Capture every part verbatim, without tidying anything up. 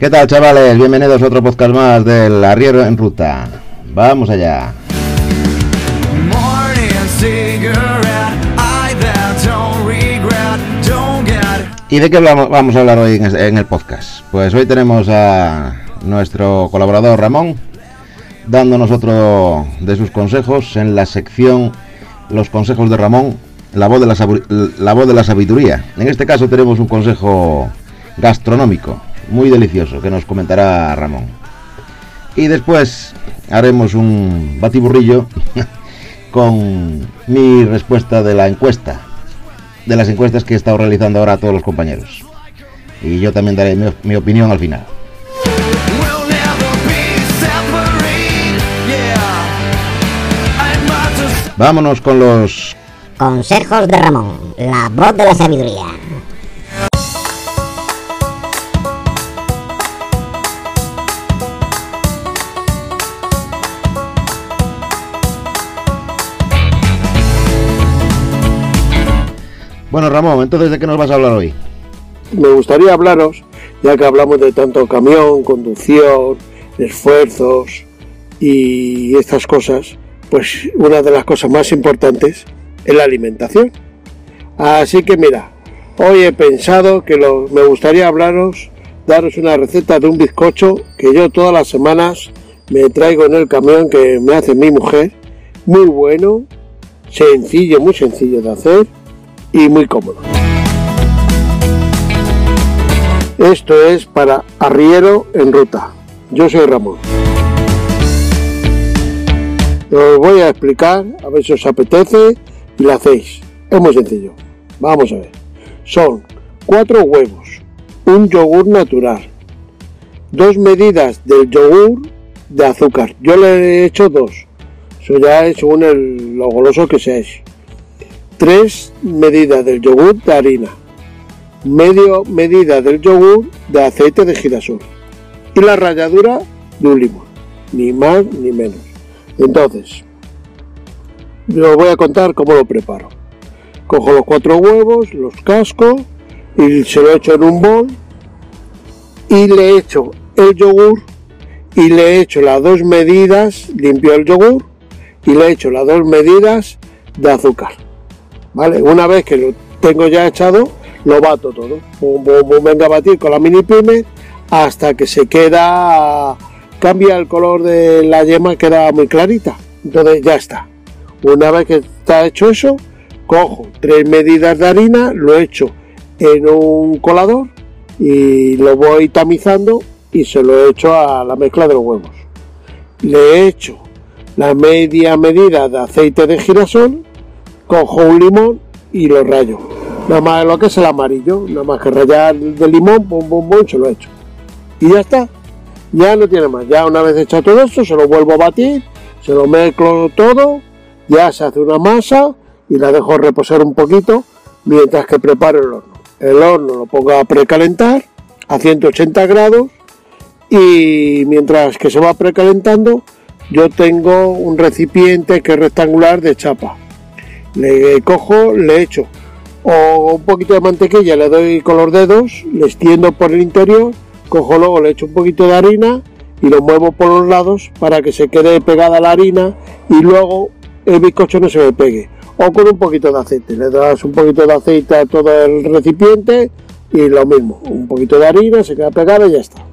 ¿Qué tal, chavales? Bienvenidos a otro podcast más del Arriero en Ruta. Vamos allá. ¿Y de qué vamos a hablar hoy en el podcast? Pues hoy tenemos a nuestro colaborador Ramón dándonos otro de sus consejos en la sección Los consejos de Ramón, la voz de la, la voz de la sabiduría. En este caso tenemos un consejo gastronómico muy delicioso que nos comentará Ramón. Y después haremos un batiburrillo con mi respuesta de la encuesta, de las encuestas que he estado realizando ahora a todos los compañeros. Y yo también daré mi, mi opinión al final. Vámonos con los consejos de Ramón, la voz de la sabiduría. Bueno, Ramón, entonces, ¿de qué nos vas a hablar hoy? Me gustaría hablaros, ya que hablamos de tanto camión, conducción, esfuerzos y estas cosas, pues una de las cosas más importantes es la alimentación. Así que mira, hoy he pensado que lo, me gustaría hablaros, daros una receta de un bizcocho que yo todas las semanas me traigo en el camión que me hace mi mujer. Muy bueno, sencillo, muy sencillo de hacer y muy cómodo. Esto es para Arriero en Ruta. Yo soy Ramón. Os voy a explicar, a ver si os apetece y lo hacéis. Es muy sencillo. Vamos a ver. Son cuatro huevos, un yogur natural, dos medidas del yogur de azúcar. Yo le he hecho dos. Eso ya es según el, lo goloso que seáis. Tres medidas del yogur de harina, medio medida del yogur de aceite de girasol y la ralladura de un limón, ni más ni menos. Entonces, os voy a contar cómo lo preparo. Cojo los cuatro huevos, los casco y se lo echo en un bol y le echo el yogur y le echo las dos medidas, limpio el yogur y le echo las dos medidas de azúcar. ¿Vale? Una vez que lo tengo ya echado, lo bato todo. Pum, pum, pum, venga a batir con la mini pyme hasta que se queda, cambia el color de la yema, queda muy clarita. Entonces ya está. Una vez que está hecho eso, cojo tres medidas de harina, lo echo en un colador y lo voy tamizando y se lo echo a la mezcla de los huevos. Le echo la media medida de aceite de girasol, cojo un limón y lo rayo. Nada más lo que es el amarillo, nada más que rallar del limón, pum, pum, pum, se lo echo. Y ya está. Ya no tiene más. Ya una vez hecho todo esto, se lo vuelvo a batir, se lo mezclo todo, ya se hace una masa y la dejo reposar un poquito mientras que preparo el horno. El horno lo pongo a precalentar a ciento ochenta grados y mientras que se va precalentando, yo tengo un recipiente que es rectangular de chapa. Le cojo, le echo o un poquito de mantequilla, le doy con los dedos, le extiendo por el interior, cojo luego, le echo un poquito de harina y lo muevo por los lados para que se quede pegada la harina y luego el bizcocho no se me pegue. O con un poquito de aceite, le das un poquito de aceite a todo el recipiente y lo mismo, un poquito de harina, se queda pegada y ya está.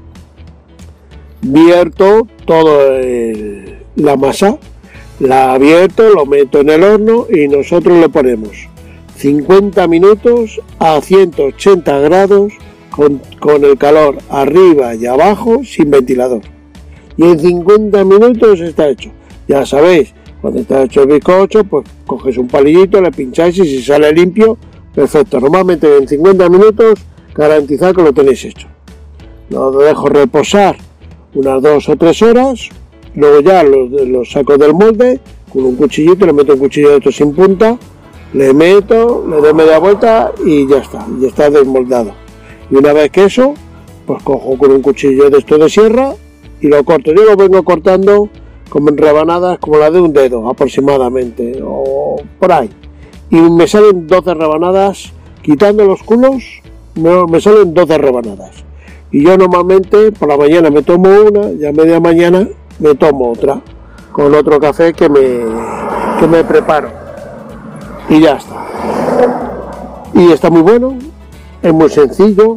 Vierto todo el, la masa. La abierto, lo meto en el horno y nosotros le ponemos cincuenta minutos a ciento ochenta grados con, con el calor arriba y abajo sin ventilador. Y en cincuenta minutos está hecho. Ya sabéis, cuando está hecho el bizcocho, pues coges un palillito, le pincháis y si sale limpio, perfecto. Normalmente en cincuenta minutos garantizad que lo tenéis hecho. Lo dejo reposar unas dos o tres horas. Luego ya los, los saco del molde con un cuchillito, le meto un cuchillo de estos sin punta, le meto, le doy media vuelta y ya está, ya está desmoldado. Y una vez que eso, pues cojo con un cuchillo de esto de sierra y lo corto. Yo lo vengo cortando como en rebanadas como la de un dedo aproximadamente, o por ahí. Y me salen doce rebanadas, quitando los culos, me, me salen doce rebanadas. Y yo normalmente por la mañana me tomo una y a media mañana me tomo otra, con otro café que me, que me preparo. Y ya está. Y está muy bueno, es muy sencillo,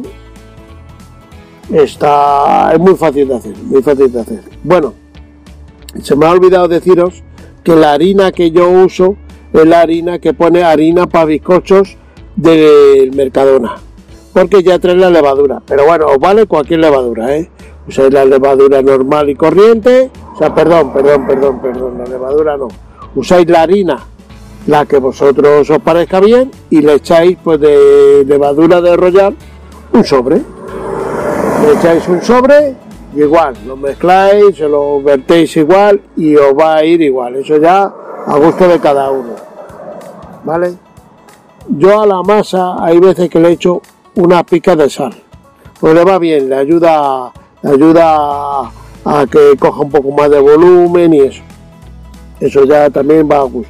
está, es muy fácil de hacer, muy fácil de hacer. Bueno, se me ha olvidado deciros que la harina que yo uso es la harina que pone harina para bizcochos del Mercadona, porque ya trae la levadura, pero bueno, os vale cualquier levadura, ¿eh? Usáis la levadura normal y corriente, o sea, perdón, perdón, perdón, perdón, la levadura no, usáis la harina, la que vosotros os parezca bien, y le echáis pues de levadura de Royal un sobre, le echáis un sobre, y igual, lo mezcláis, se lo vertéis igual, y os va a ir igual, eso ya a gusto de cada uno, ¿vale? Yo a la masa hay veces que le echo una pica de sal, pues le va bien, le ayuda, le ayuda a, a que coja un poco más de volumen y eso, eso ya también va a gusto.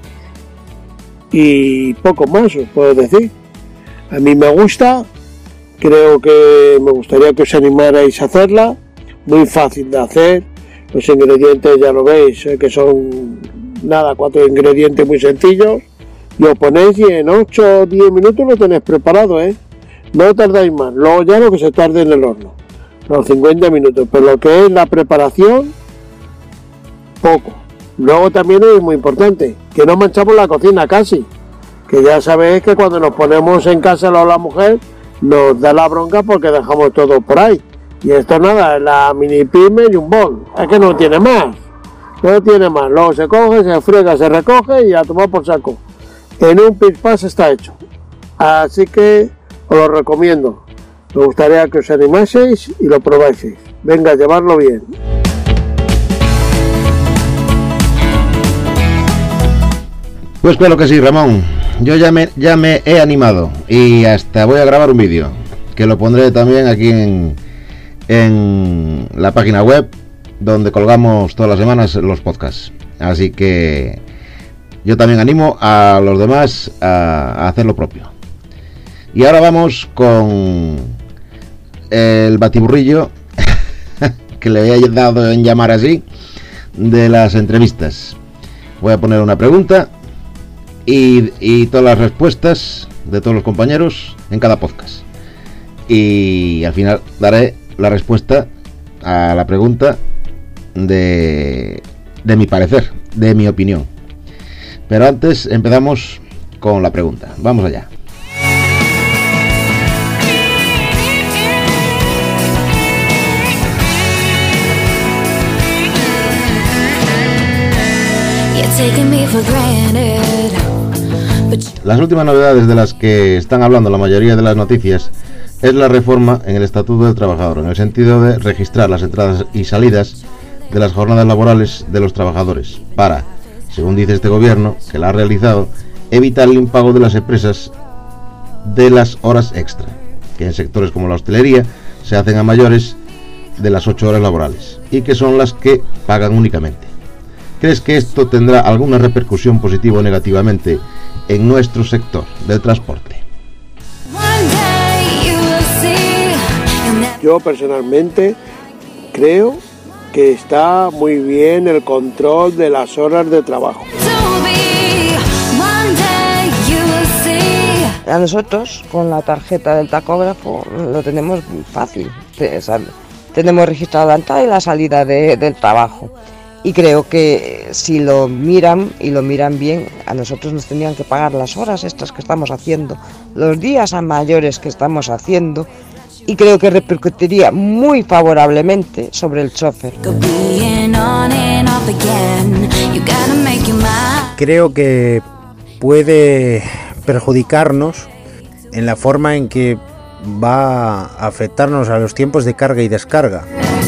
Y poco más os puedo decir. A mí me gusta, creo que me gustaría que os animarais a hacerla, muy fácil de hacer, los ingredientes ya lo veis, eh, que son nada, cuatro ingredientes muy sencillos, y os ponéis y en ocho o diez minutos lo tenéis preparado, ¿eh? No tardáis más, luego ya lo que se tarde en el horno, los cincuenta minutos, pero lo que es la preparación, poco. Luego también es muy importante, que no manchamos la cocina casi, que ya sabéis que cuando nos ponemos en casa la, la mujer, nos da la bronca porque dejamos todo por ahí. Y esto nada, es la mini pyme y un bol, es que no tiene más, no tiene más. Luego se coge, se friega, se recoge y a tomar por saco. En un pispás está hecho. Así que os lo recomiendo. Me gustaría que os animaseis y lo probáis. Venga, llevarlo bien. Pues claro que sí, Ramón. Yo ya me, ya me he animado y hasta voy a grabar un vídeo que lo pondré también aquí en, en la página web donde colgamos todas las semanas los podcasts. Así que yo también animo a los demás a, a hacer lo propio. Y ahora vamos con el batiburrillo que le había dado en llamar así de las entrevistas. Voy a poner una pregunta y, y todas las respuestas de todos los compañeros en cada podcast, y al final daré la respuesta a la pregunta de, de mi parecer, de mi opinión. Pero antes empezamos con la pregunta. Vamos allá. Las últimas novedades de las que están hablando la mayoría de las noticias es la reforma en el Estatuto del Trabajador, en el sentido de registrar las entradas y salidas de las jornadas laborales de los trabajadores para, según dice este gobierno, que la ha realizado, evitar el impago de las empresas de las horas extra, que en sectores como la hostelería se hacen a mayores de las ocho horas laborales y que son las que pagan únicamente. ¿Crees que esto tendrá alguna repercusión positiva o negativamente en nuestro sector del transporte? Yo personalmente creo que está muy bien el control de las horas de trabajo. A nosotros, con la tarjeta del tacógrafo, lo tenemos fácil. Tenemos registrado la entrada y la salida de, del trabajo. Y creo que si lo miran, y lo miran bien, a nosotros nos tendrían que pagar las horas extras que estamos haciendo, los días a mayores que estamos haciendo, y creo que repercutiría muy favorablemente sobre el chofer. Creo que puede perjudicarnos en la forma en que va a afectarnos a los tiempos de carga y descarga.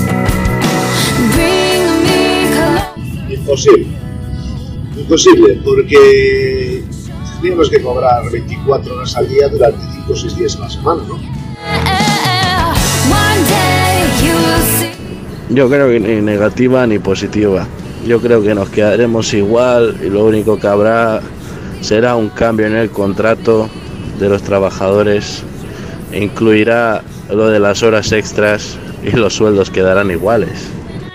Imposible, imposible, porque tendríamos que cobrar veinticuatro horas al día durante cinco o seis días a la semana, ¿no? Yo creo que ni negativa ni positiva. Yo creo que nos quedaremos igual y lo único que habrá será un cambio en el contrato de los trabajadores. Incluirá lo de las horas extras y los sueldos quedarán iguales.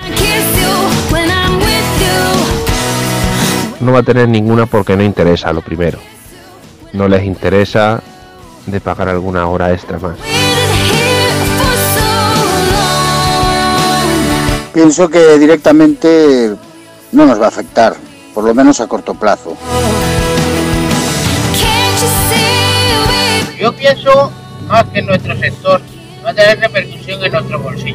No va a tener ninguna porque no interesa, lo primero. No les interesa de pagar alguna hora extra más. Pienso que directamente no nos va a afectar, por lo menos a corto plazo. Yo pienso más que en nuestro sector va a tener repercusión en nuestro bolsillo.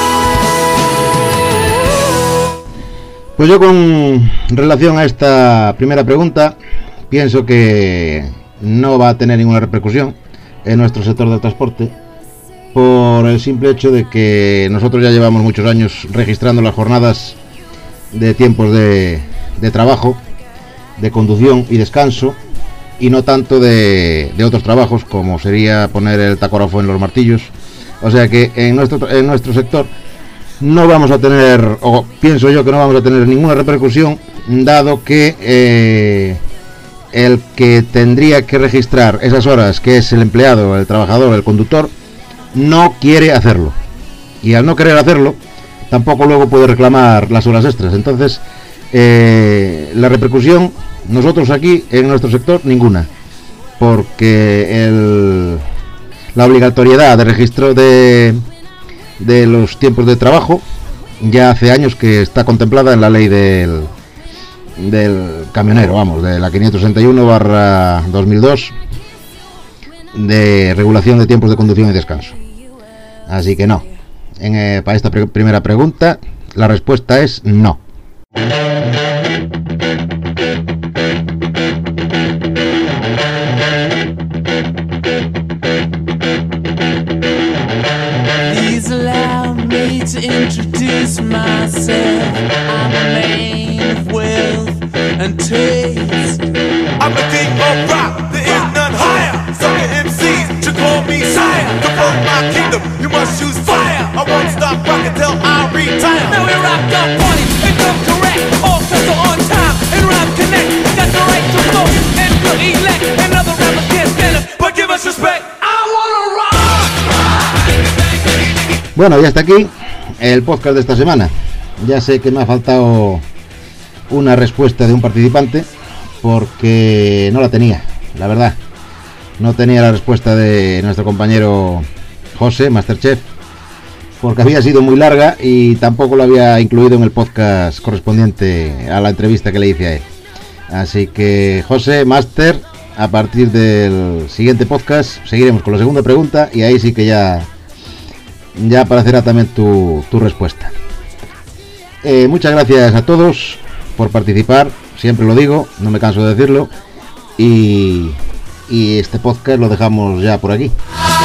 Pues yo, con relación a esta primera pregunta, pienso que no va a tener ninguna repercusión en nuestro sector del transporte, por el simple hecho de que nosotros ya llevamos muchos años registrando las jornadas de tiempos de, de trabajo, de conducción y descanso, y no tanto de, de otros trabajos como sería poner el tacógrafo en los martillos. O sea que en nuestro, en nuestro sector no vamos a tener, o pienso yo que no vamos a tener ninguna repercusión, dado que eh, el que tendría que registrar esas horas, que es el empleado, el trabajador, el conductor, no quiere hacerlo, y al no querer hacerlo tampoco luego puede reclamar las horas extras. Entonces eh, la repercusión, nosotros aquí en nuestro sector, ninguna, porque el, la obligatoriedad de registro de de los tiempos de trabajo ya hace años que está contemplada en la ley del del camionero, vamos, de la quinientos sesenta y uno barra dos mil dos de regulación de tiempos de conducción y descanso. Así que no, en, eh, para esta pre primera pregunta la respuesta es no. To introduce myself, I'm a man of wealth and taste. I'm a king of rock, there is none higher. Sucker M Cs should call me sire. To promote my kingdom, you must choose fire. I won't stop rocking till I retire. Now we rock the party, and come correct. All sets are on time, and rhyme connect. Got the right to flow, and we'll elect. Another rapper can't stand us, but give us respect. I wanna rock. Bueno, y hasta aquí el podcast de esta semana. Ya sé que me ha faltado una respuesta de un participante, porque no la tenía, la verdad. No tenía la respuesta de nuestro compañero José, Masterchef, porque había sido muy larga y tampoco lo había incluido en el podcast correspondiente a la entrevista que le hice a él. Así que, José, Master, a partir del siguiente podcast seguiremos con la segunda pregunta, y ahí sí que ya ya aparecerá también tu, tu respuesta. Eh, muchas gracias a todos por participar, siempre lo digo, no me canso de decirlo, y, y este podcast lo dejamos ya por aquí.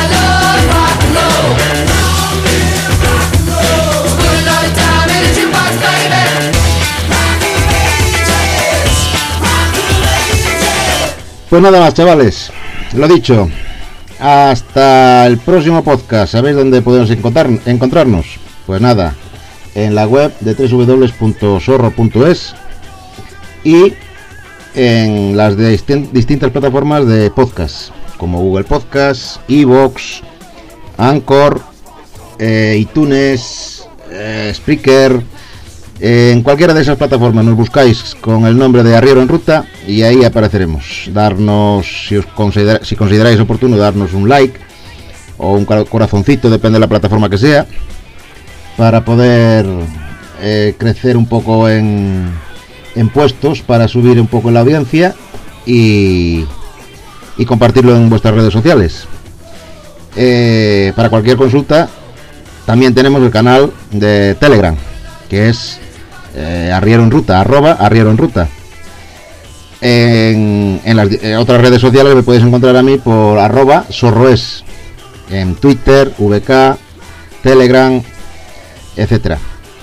Pues nada más, chavales, lo dicho, hasta el próximo podcast. ¿Sabéis dónde podemos encontrar, encontrarnos? Pues nada, en la web de doble u doble u doble u punto zorro punto es y en las de distin distintas plataformas de podcast, como Google Podcast, iVoox, Anchor, eh, iTunes, eh, Spreaker. Eh, en cualquiera de esas plataformas nos buscáis con el nombre de Arriero en Ruta y ahí apareceremos. Darnos, si os considera, si consideráis oportuno, darnos un like o un corazoncito, depende de la plataforma que sea, para poder eh, crecer un poco en, en puestos, para subir un poco en la audiencia y, y compartirlo en vuestras redes sociales. Eh, para cualquier consulta también tenemos el canal de Telegram, que es eh, Arriero en Ruta, arroba Arriero en Ruta. En, en las en otras redes sociales me podéis encontrar a mí por arroba Zorroes, en Twitter, V K, Telegram, etcétera.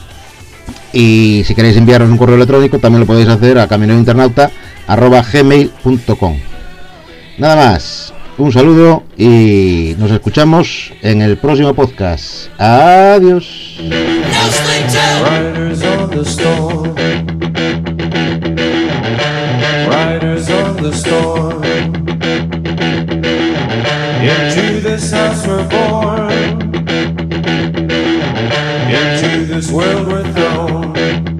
Y si queréis enviaros un correo electrónico también lo podéis hacer a camionerointernauta arroba gmail punto com. Nada más, un saludo y nos escuchamos en el próximo podcast. Adiós. Riders on the storm. Riders on the storm. Into this house we're born. world we're thrown.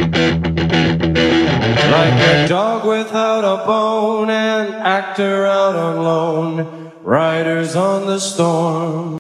Like a dog without a bone, an actor out on loan, riders on the storm.